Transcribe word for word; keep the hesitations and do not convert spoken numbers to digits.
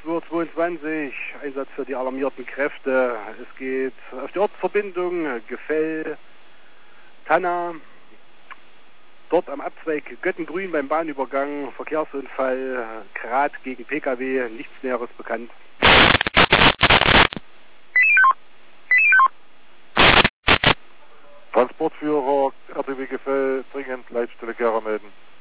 zweihundertzweiundzwanzig, Einsatz für die alarmierten Kräfte. Es geht auf die Ortsverbindung Gefell, Tanna. Dort am Abzweig Göttengrün beim Bahnübergang, Verkehrsunfall, Grat gegen P K W, nichts Näheres bekannt. Transportführer, R T W Gefell, dringend, Leitstelle Gera melden.